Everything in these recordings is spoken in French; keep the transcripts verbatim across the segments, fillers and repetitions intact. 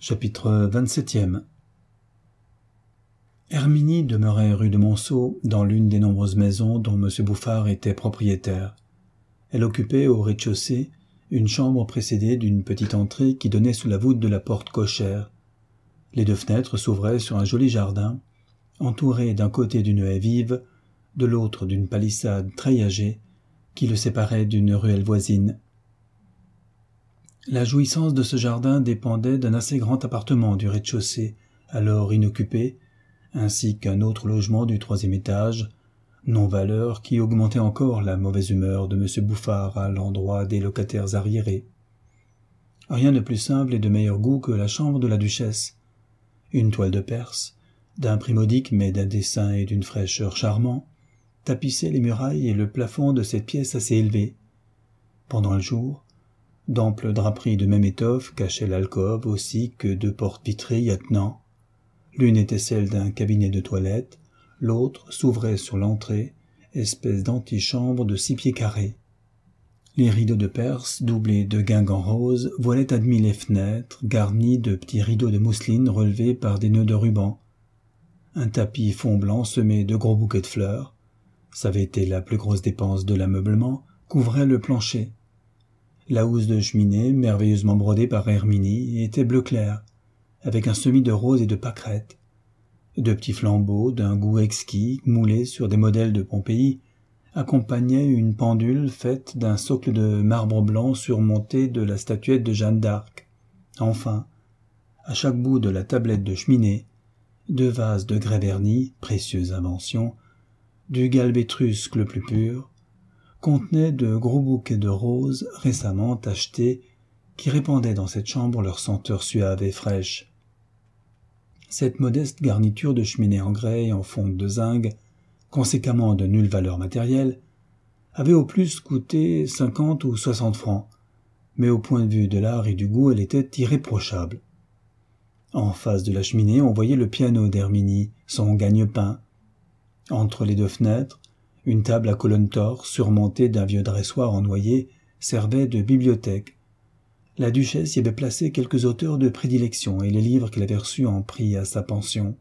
Chapitre vingt-septième. Herminie demeurait rue de Monceau, dans l'une des nombreuses maisons dont M. Bouffard était propriétaire. Elle occupait au rez-de-chaussée une chambre précédée d'une petite entrée qui donnait sous la voûte de la porte cochère. Les deux fenêtres s'ouvraient sur un joli jardin, entouré d'un côté d'une haie vive, de l'autre d'une palissade treillagée, qui le séparait d'une ruelle voisine. La jouissance de ce jardin dépendait d'un assez grand appartement du rez-de-chaussée, alors inoccupé, ainsi qu'un autre logement du troisième étage, non-valeur qui augmentait encore la mauvaise humeur de M. Bouffard à l'endroit des locataires arriérés. Rien de plus simple et de meilleur goût que la chambre de la duchesse. Une toile de Perse, d'un prix modique mais d'un dessin et d'une fraîcheur charmants, tapissait les murailles et le plafond de cette pièce assez élevée. Pendant le jour, d'amples draperies de même étoffe cachaient l'alcôve aussi que deux portes vitrées y attenant. L'une était celle d'un cabinet de toilette, l'autre s'ouvrait sur l'entrée, espèce d'antichambre de six pieds carrés. Les rideaux de Perse, doublés de guingamp rose, voilaient à demi les fenêtres, garnis de petits rideaux de mousseline relevés par des nœuds de ruban. Un tapis fond blanc semé de gros bouquets de fleurs, ça avait été la plus grosse dépense de l'ameublement, couvrait le plancher. La housse de cheminée, merveilleusement brodée par Herminie, était bleu clair, avec un semis de rose et de pâquerettes. De petits flambeaux d'un goût exquis, moulés sur des modèles de Pompéi, accompagnaient une pendule faite d'un socle de marbre blanc surmonté de la statuette de Jeanne d'Arc. Enfin, à chaque bout de la tablette de cheminée, deux vases de grès verni, précieuse invention, du galbe étrusque le plus pur, contenaient de gros bouquets de roses récemment achetés qui répandaient dans cette chambre leur senteur suave et fraîche. Cette modeste garniture de cheminée en grès et en fonte de zinc, conséquemment de nulle valeur matérielle, avait au plus coûté cinquante ou soixante francs, mais au point de vue de l'art et du goût elle était irréprochable. En face de la cheminée on voyait le piano d'Herminie, son gagne-pain. Entre les deux fenêtres, une table à colonnes torses, surmontée d'un vieux dressoir en noyer, servait de bibliothèque. La duchesse y avait placé quelques auteurs de prédilection et les livres qu'elle avait reçus en prix à sa pension.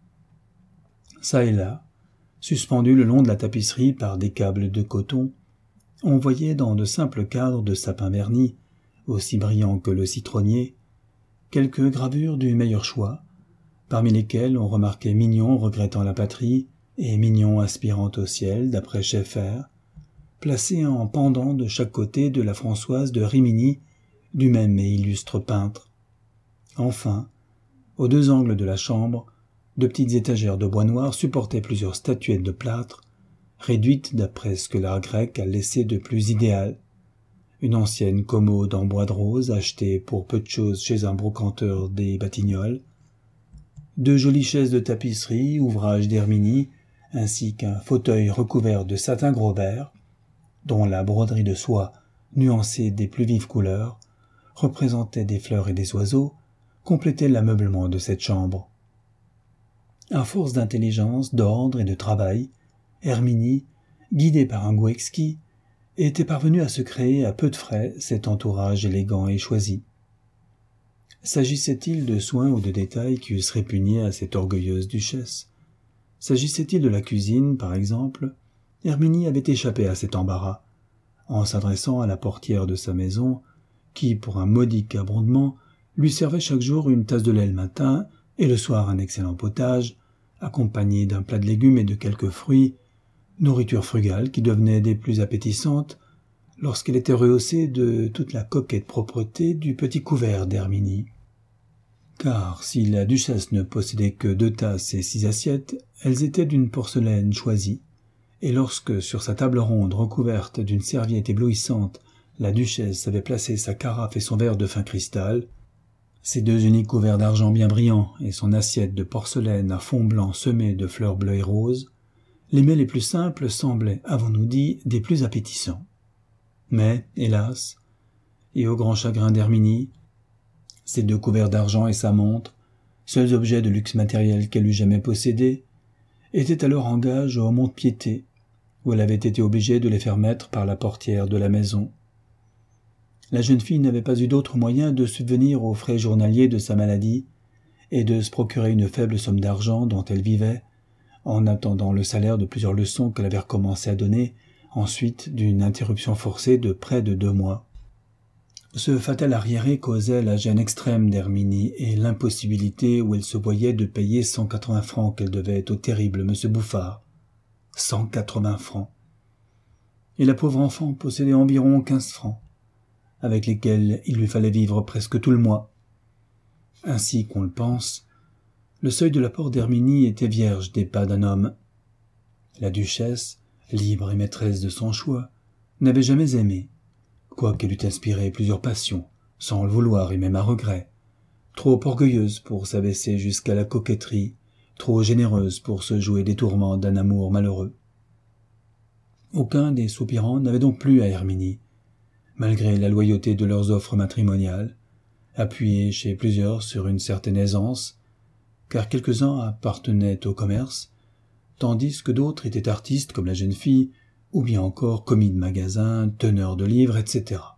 Ça et là, suspendus le long de la tapisserie par des câbles de coton, on voyait dans de simples cadres de sapin verni, aussi brillants que le citronnier, quelques gravures du meilleur choix, parmi lesquelles on remarquait Mignon regrettant la patrie, et Mignon aspirant au ciel, d'après Schaeffer, placés en pendant de chaque côté de la Françoise de Rimini, du même et illustre peintre. Enfin, aux deux angles de la chambre, de petites étagères de bois noir supportaient plusieurs statuettes de plâtre, réduites d'après ce que l'art grec a laissé de plus idéal. Une ancienne commode en bois de rose achetée pour peu de choses chez un brocanteur des Batignolles, deux jolies chaises de tapisserie, ouvrage d'Herminie, ainsi qu'un fauteuil recouvert de satin gros vert, dont la broderie de soie, nuancée des plus vives couleurs, représentait des fleurs et des oiseaux, complétait l'ameublement de cette chambre. À force d'intelligence, d'ordre et de travail, Herminie, guidée par un goût exquis, était parvenue à se créer à peu de frais cet entourage élégant et choisi. S'agissait-il de soins ou de détails qui eussent répugné à cette orgueilleuse duchesse? S'agissait-il de la cuisine, par exemple? Herminie avait échappé à cet embarras. En s'adressant à la portière de sa maison, qui, pour un modique abondement, lui servait chaque jour une tasse de lait le matin et le soir un excellent potage, accompagné d'un plat de légumes et de quelques fruits, nourriture frugale qui devenait des plus appétissantes lorsqu'elle était rehaussée de toute la coquette propreté du petit couvert d'Herminie. Car si la duchesse ne possédait que deux tasses et six assiettes, elles étaient d'une porcelaine choisie, et lorsque, sur sa table ronde recouverte d'une serviette éblouissante, la duchesse avait placé sa carafe et son verre de fin cristal, ses deux uniques couverts d'argent bien brillants et son assiette de porcelaine à fond blanc semé de fleurs bleues et roses, les mets les plus simples semblaient, avons-nous dit, des plus appétissants. Mais, hélas, et au grand chagrin d'Herminie, ses deux couverts d'argent et sa montre, seuls objets de luxe matériel qu'elle eût jamais possédés, étaient alors en gage au mont-de-piété, où elle avait été obligée de les faire mettre par la portière de la maison. la jeune fille n'avait pas eu d'autre moyen de subvenir aux frais journaliers de sa maladie et de se procurer une faible somme d'argent dont elle vivait, en attendant le salaire de plusieurs leçons qu'elle avait recommencé à donner, ensuite d'une interruption forcée de près de deux mois. Ce fatal arriéré causait la gêne extrême d'Herminie et l'impossibilité où elle se voyait de payer cent quatre-vingts francs qu'elle devait au terrible M. Bouffard. Cent quatre-vingts francs. Et la pauvre enfant possédait environ quinze francs, avec lesquels il lui fallait vivre presque tout le mois. Ainsi qu'on le pense, le seuil de la porte d'Herminie était vierge des pas d'un homme. La duchesse, libre et maîtresse de son choix, n'avait jamais aimé, quoiqu'elle eût inspiré plusieurs passions, sans le vouloir et même à regret, trop orgueilleuse pour s'abaisser jusqu'à la coquetterie, trop généreuse pour se jouer des tourments d'un amour malheureux. Aucun des soupirants n'avait donc plu à Herminie, malgré la loyauté de leurs offres matrimoniales, appuyées chez plusieurs sur une certaine aisance, car quelques-uns appartenaient au commerce, tandis que d'autres étaient artistes comme la jeune fille, ou bien encore commis de magasin, teneurs de livres, et cetera.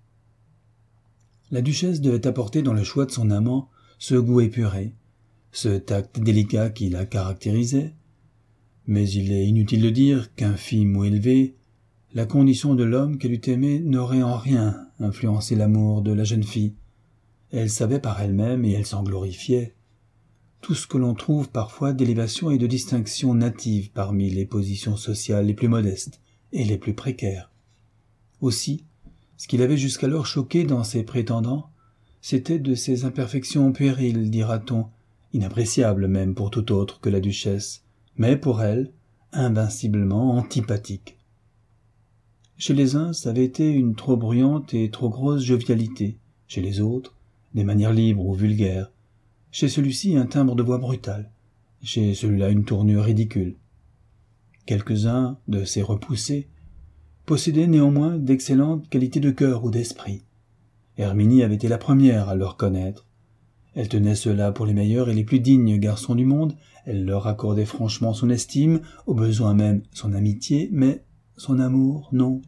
La duchesse devait apporter dans le choix de son amant ce goût épuré, ce tact délicat qui la caractérisait, mais il est inutile de dire qu'infime ou élevée, la condition de l'homme qu'elle eût aimé n'aurait en rien influencé l'amour de la jeune fille. Elle savait par elle-même, et elle s'en glorifiait, tout ce que l'on trouve parfois d'élévation et de distinction native parmi les positions sociales les plus modestes et les plus précaires. Aussi, ce qui l'avait jusqu'alors choqué dans ses prétendants, c'était de ces imperfections puériles, dira-t-on, inappréciables même pour tout autre que la duchesse, mais pour elle, invinciblement antipathiques. Chez les uns, ça avait été une trop bruyante et trop grosse jovialité, chez les autres, des manières libres ou vulgaires, chez celui-ci un timbre de voix brutal, chez celui-là une tournure ridicule. Quelques-uns de ces repoussés possédaient néanmoins d'excellentes qualités de cœur ou d'esprit. Herminie avait été la première à le reconnaître. Elle tenait ceux-là pour les meilleurs et les plus dignes garçons du monde, elle leur accordait franchement son estime, au besoin même son amitié, mais son amour, non.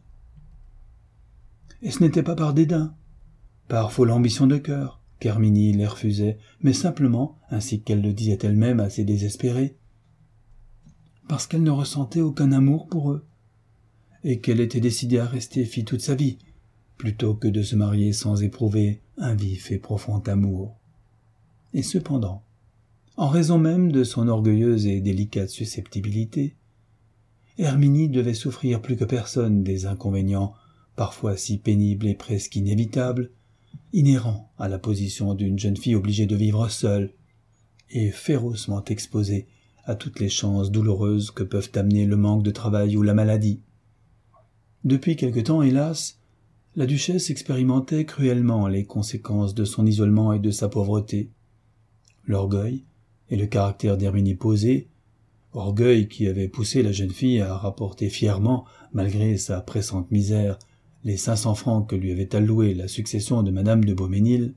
Et ce n'était pas par dédain, par folle ambition de cœur, qu'Herminie les refusait, mais simplement, ainsi qu'elle le disait elle-même assez désespérée, parce qu'elle ne ressentait aucun amour pour eux, et qu'elle était décidée à rester fille toute sa vie, plutôt que de se marier sans éprouver un vif et profond amour. Et cependant, en raison même de son orgueilleuse et délicate susceptibilité, Herminie devait souffrir plus que personne des inconvénients, parfois si pénibles et presque inévitables, inhérents à la position d'une jeune fille obligée de vivre seule, et férocement exposée à toutes les chances douloureuses que peuvent amener le manque de travail ou la maladie. Depuis quelque temps, hélas, la duchesse expérimentait cruellement les conséquences de son isolement et de sa pauvreté. L'orgueil et le caractère d'Herminie posé, orgueil qui avait poussé la jeune fille à rapporter fièrement, malgré sa pressante misère, les cinq cents francs que lui avait alloués la succession de madame de Beaumesnil.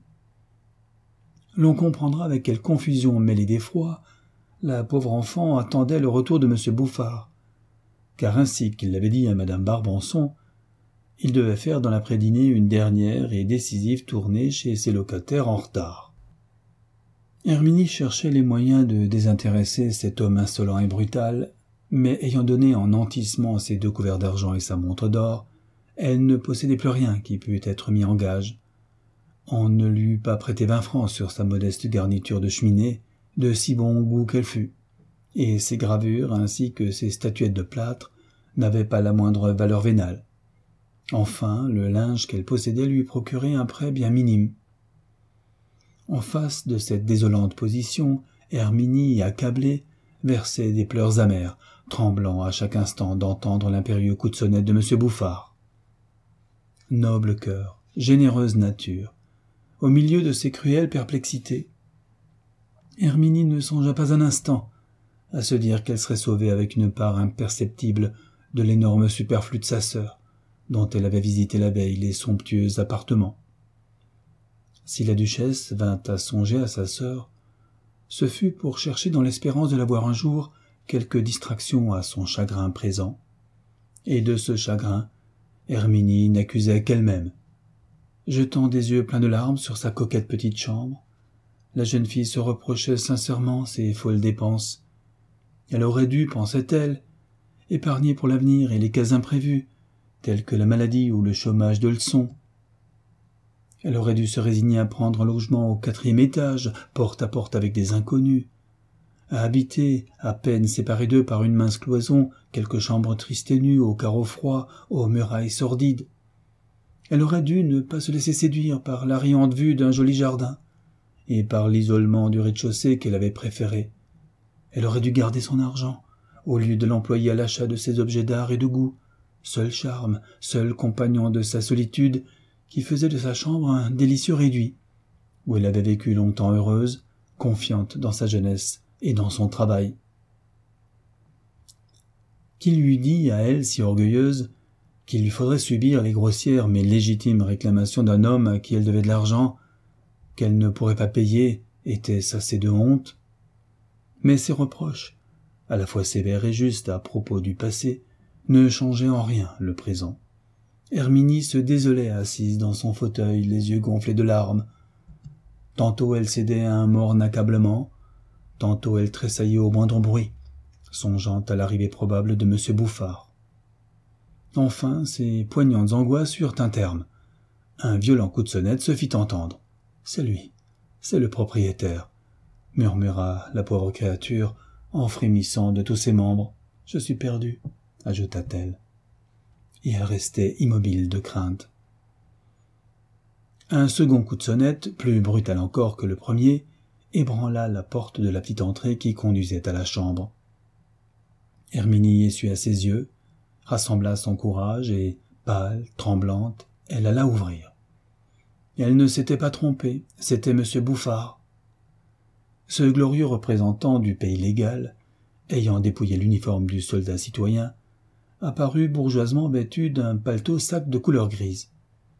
L'on comprendra avec quelle confusion mêlée d'effroi la pauvre enfant attendait le retour de M. Bouffard, car ainsi qu'il l'avait dit à madame Barbançon, il devait faire dans l'après-dîner une dernière et décisive tournée chez ses locataires en retard. Herminie cherchait les moyens de désintéresser cet homme insolent et brutal, mais ayant donné en nantissement ses deux couverts d'argent et sa montre d'or, elle ne possédait plus rien qui pût être mis en gage. On ne lui eût pas prêté vingt francs sur sa modeste garniture de cheminée, de si bon goût qu'elle fût, et ses gravures ainsi que ses statuettes de plâtre n'avaient pas la moindre valeur vénale. Enfin, le linge qu'elle possédait lui procurait un prêt bien minime. En face de cette désolante position, Herminie, accablée, versait des pleurs amers, tremblant à chaque instant d'entendre l'impérieux coup de sonnette de M. Bouffard. Noble cœur, généreuse nature, au milieu de ces cruelles perplexités, Herminie ne songea pas un instant à se dire qu'elle serait sauvée avec une part imperceptible de l'énorme superflu de sa sœur, dont elle avait visité la veille les somptueux appartements. Si la duchesse vint à songer à sa sœur, ce fut pour chercher dans l'espérance de la voir un jour quelque distraction à son chagrin présent. Et de ce chagrin, Herminie n'accusait qu'elle-même. jetant des yeux pleins de larmes sur sa coquette petite chambre. La jeune fille se reprochait sincèrement ses folles dépenses. Elle aurait dû, pensait-elle, épargner pour l'avenir et les cas imprévus, tels que la maladie ou le chômage de leçons. Elle aurait dû se résigner à prendre un logement au quatrième étage, porte à porte avec des inconnus, à habiter, à peine séparés d'eux par une mince cloison, quelques chambres tristes et nues, aux carreaux froids, aux murailles sordides. Elle aurait dû ne pas se laisser séduire par la riante vue d'un joli jardin, et par l'isolement du rez-de-chaussée qu'elle avait préféré. Elle aurait dû garder son argent, au lieu de l'employer à l'achat de ses objets d'art et de goût, seul charme, seul compagnon de sa solitude, qui faisait de sa chambre un délicieux réduit, où elle avait vécu longtemps heureuse, confiante dans sa jeunesse et dans son travail. Qui lui eût dit, à elle si orgueilleuse, qu'il lui faudrait subir les grossières mais légitimes réclamations d'un homme à qui elle devait de l'argent, qu'elle ne pourrait pas payer, était-ce assez de honte? Mais ces reproches, à la fois sévères et justes à propos du passé, ne changeaient en rien le présent. Herminie se désolait assise dans son fauteuil, les yeux gonflés de larmes. Tantôt elle cédait à un morne accablement, tantôt elle tressaillait au moindre bruit, songeant à l'arrivée probable de M. Bouffard. Enfin, ces poignantes angoisses eurent un terme. Un violent coup de sonnette se fit entendre. « C'est lui, c'est le propriétaire », murmura la pauvre créature, en frémissant de tous ses membres. « Je suis perdue », ajouta-t-elle. Et elle restait immobile de crainte. Un second coup de sonnette, plus brutal encore que le premier, ébranla la porte de la petite entrée qui conduisait à la chambre. Herminie essuya ses yeux, rassembla son courage et, pâle, tremblante, elle alla ouvrir. Elle ne s'était pas trompée, c'était M. Bouffard. Ce glorieux représentant du pays légal, ayant dépouillé l'uniforme du soldat citoyen, apparut bourgeoisement vêtu d'un paletot sac de couleur grise.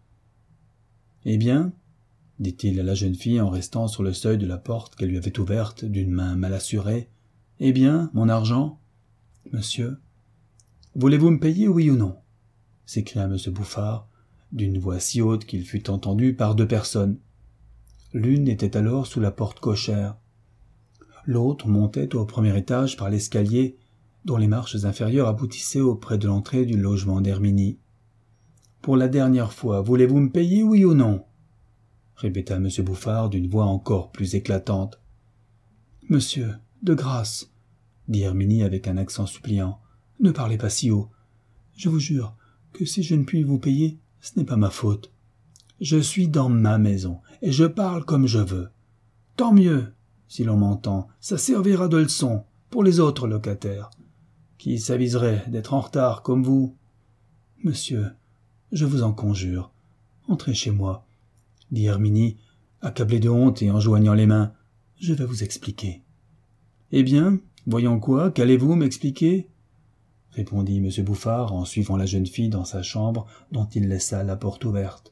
« Eh bien ?» dit-il à la jeune fille en restant sur le seuil de la porte qu'elle lui avait ouverte d'une main mal assurée. « Eh bien, mon argent ?»« Monsieur, voulez-vous me payer, oui ou non ?» s'écria M. Bouffard, d'une voix si haute qu'il fut entendu par deux personnes. L'une était alors sous la porte cochère. L'autre montait au premier étage par l'escalier dont les marches inférieures aboutissaient auprès de l'entrée du logement d'Herminie. « Pour la dernière fois, voulez-vous me payer, oui ou non ?» répéta M. Bouffard d'une voix encore plus éclatante. « Monsieur, de grâce, » dit Herminie avec un accent suppliant, « ne parlez pas si haut. Je vous jure que si je ne puis vous payer, ce n'est pas ma faute. Je suis dans ma maison, et je parle comme je veux. Tant mieux, si l'on m'entend, ça servira de leçon pour les autres locataires, qui s'aviseraient d'être en retard comme vous. Monsieur, je vous en conjure, entrez chez moi, dit Herminie, accablée de honte et en joignant les mains. Je vais vous expliquer. Eh bien, voyons quoi, qu'allez-vous m'expliquer ? Répondit M. Bouffard en suivant la jeune fille dans sa chambre dont il laissa la porte ouverte.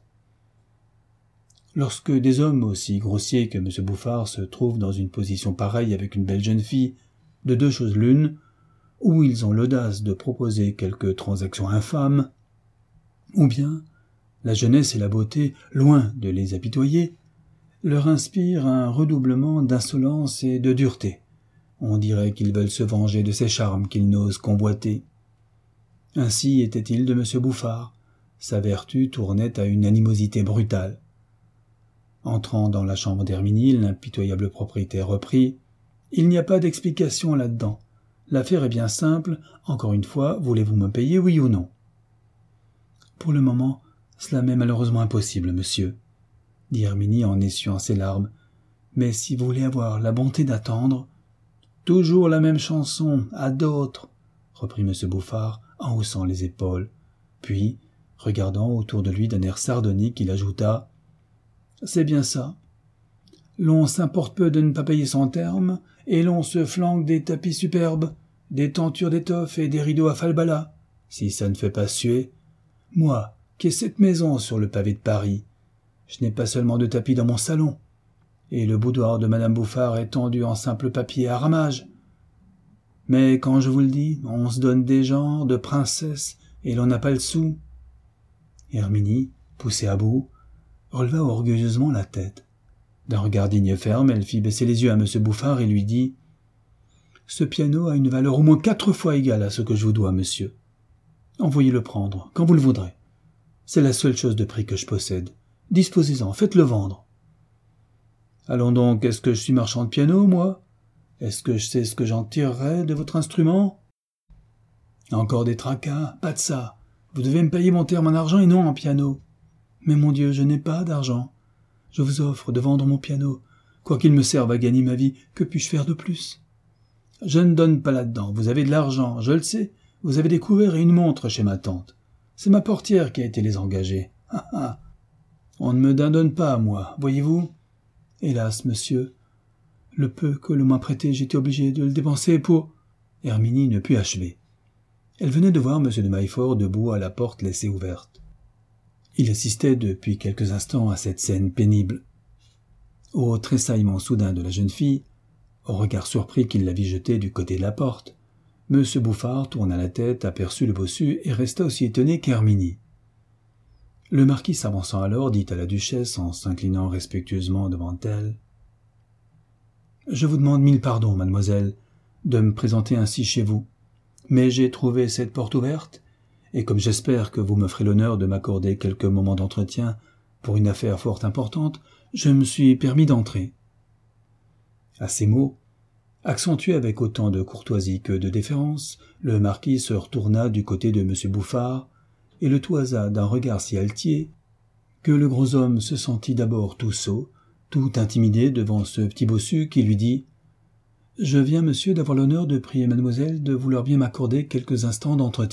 Lorsque des hommes aussi grossiers que M. Bouffard se trouvent dans une position pareille avec une belle jeune fille, de deux choses l'une, ou ils ont l'audace de proposer quelque transaction infâme, ou bien la jeunesse et la beauté, loin de les apitoyer, leur inspirent un redoublement d'insolence et de dureté. On dirait qu'ils veulent se venger de ces charmes qu'ils n'osent convoiter. Ainsi était-il de M. Bouffard. Sa vertu tournait à une animosité brutale. Entrant dans la chambre d'Herminie, l'impitoyable propriétaire reprit « Il n'y a pas d'explication là-dedans. L'affaire est bien simple. Encore une fois, voulez-vous me payer, oui ou non ?»« Pour le moment, cela m'est malheureusement impossible, monsieur, » dit Herminie en essuyant ses larmes. « Mais si vous voulez avoir la bonté d'attendre... »« Toujours la même chanson, à d'autres, » reprit M. Bouffard en haussant les épaules. Puis, regardant autour de lui d'un air sardonique, il ajouta « C'est bien ça. L'on s'importe peu de ne pas payer son terme, et l'on se flanque des tapis superbes, des tentures d'étoffe et des rideaux à falbala, si ça ne fait pas suer. Moi, qui ai cette maison sur le pavé de Paris, je n'ai pas seulement de tapis dans mon salon, et le boudoir de Madame Bouffard est tendu en simple papier à ramage. Mais quand je vous le dis, on se donne des genres de princesse et l'on n'a pas le sou. » Herminie, poussée à bout, releva orgueilleusement la tête. D'un regard digne et ferme, elle fit baisser les yeux à M. Bouffard et lui dit « Ce piano a une valeur au moins quatre fois égale à ce que je vous dois, monsieur. Envoyez-le prendre, quand vous le voudrez. C'est la seule chose de prix que je possède. Disposez-en, faites-le vendre. » Allons donc, est-ce que je suis marchand de piano, moi? Est-ce que je sais ce que j'en tirerai de votre instrument? Encore des tracas, pas de ça. Vous devez me payer mon terme en argent et non en piano. Mais mon Dieu, je n'ai pas d'argent. Je vous offre de vendre mon piano. Quoiqu'il me serve à gagner ma vie, que puis-je faire de plus? Je ne donne pas là-dedans. Vous avez de l'argent, je le sais. Vous avez des couverts et une montre chez ma tante. C'est ma portière qui a été les engager. Ah ah. On ne me donne pas à moi, voyez-vous? Hélas, monsieur, le peu que l'on m'a prêté, j'étais obligé de le dépenser pour... Herminie ne put achever. Elle venait de voir M. de Maillefort debout à la porte laissée ouverte. Il assistait depuis quelques instants à cette scène pénible. Au tressaillement soudain de la jeune fille, au regard surpris qu'il la vit jeter du côté de la porte, M. Bouffard tourna la tête, aperçut le bossu et resta aussi étonné qu'Herminie. Le marquis s'avançant alors dit à la duchesse en s'inclinant respectueusement devant elle « Je vous demande mille pardons, mademoiselle, de me présenter ainsi chez vous, mais j'ai trouvé cette porte ouverte, et comme j'espère que vous me ferez l'honneur de m'accorder quelques moments d'entretien pour une affaire fort importante, je me suis permis d'entrer. » À ces mots, accentués avec autant de courtoisie que de déférence, le marquis se retourna du côté de M. Bouffard et le toisa d'un regard si altier que le gros homme se sentit d'abord tout sot, tout intimidé devant ce petit bossu qui lui dit « Je viens, monsieur, d'avoir l'honneur de prier mademoiselle de vouloir bien m'accorder quelques instants d'entretien. »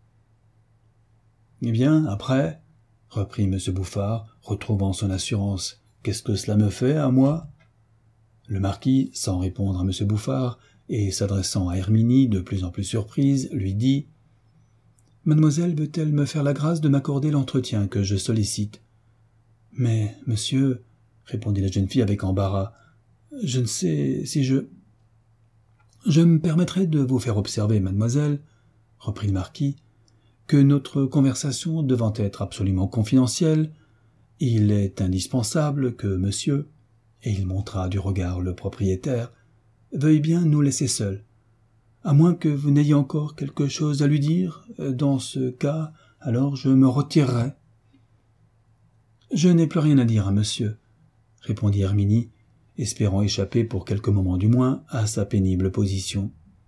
« Eh bien, après, reprit M. Bouffard, retrouvant son assurance, qu'est-ce que cela me fait, à moi? Le marquis, sans répondre à M. Bouffard, et s'adressant à Herminie, de plus en plus surprise, lui dit « Mademoiselle veut-elle me faire la grâce de m'accorder l'entretien que je sollicite? »« Mais, monsieur, répondit la jeune fille avec embarras, je ne sais si je... »« Je me permettrai de vous faire observer, mademoiselle, reprit le marquis, que notre conversation devant être absolument confidentielle, il est indispensable que monsieur, et il montra du regard le propriétaire, veuille bien nous laisser seuls. À moins que vous n'ayez encore quelque chose à lui dire, dans ce cas, alors je me retirerai. »« Je n'ai plus rien à dire à monsieur, » répondit Herminie, espérant échapper pour quelques moments du moins à sa pénible position.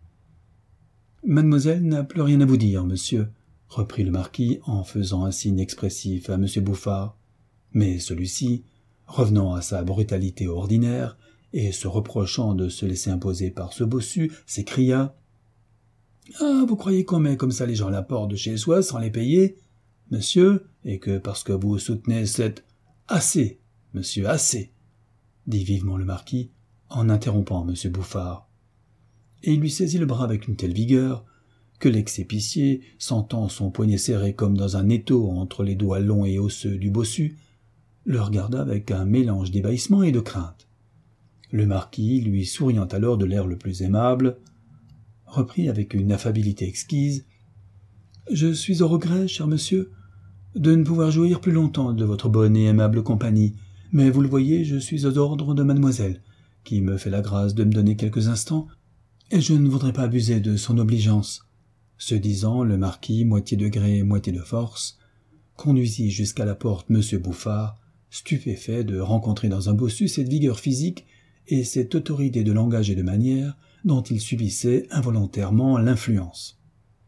« Mademoiselle n'a plus rien à vous dire, monsieur, » reprit le marquis en faisant un signe expressif à M. Bouffard. Mais celui-ci, revenant à sa brutalité ordinaire et se reprochant de se laisser imposer par ce bossu, s'écria « Ah, vous croyez qu'on met comme ça les gens à la porte de chez soi sans les payer, monsieur, et que parce que vous soutenez cette... Assez, monsieur, assez !» dit vivement le marquis en interrompant M. Bouffard. Et il lui saisit le bras avec une telle vigueur que l'ex-épicier, sentant son poignet serré comme dans un étau entre les doigts longs et osseux du bossu, le regarda avec un mélange d'ébahissement et de crainte. Le marquis, lui souriant alors de l'air le plus aimable, reprit avec une affabilité exquise « Je suis au regret, cher monsieur, de ne pouvoir jouir plus longtemps de votre bonne et aimable compagnie, mais vous le voyez, je suis aux ordres de mademoiselle, qui me fait la grâce de me donner quelques instants, et je ne voudrais pas abuser de son obligeance. » Ce disant, le marquis, moitié de gré, moitié de force, conduisit jusqu'à la porte M. Bouffard, stupéfait de rencontrer dans un bossu cette vigueur physique et cette autorité de langage et de manière dont il subissait involontairement l'influence.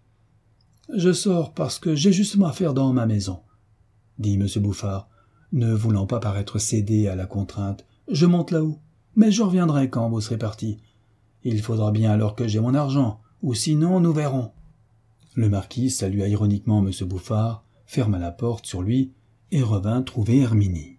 « Je sors parce que j'ai justement affaire dans ma maison, » dit M. Bouffard, ne voulant pas paraître céder à la contrainte. « Je monte là-haut, mais je reviendrai quand vous serez parti. Il faudra bien alors que j'ai mon argent, ou sinon nous verrons. » Le marquis salua ironiquement M. Bouffard, ferma la porte sur lui et revint trouver Herminie.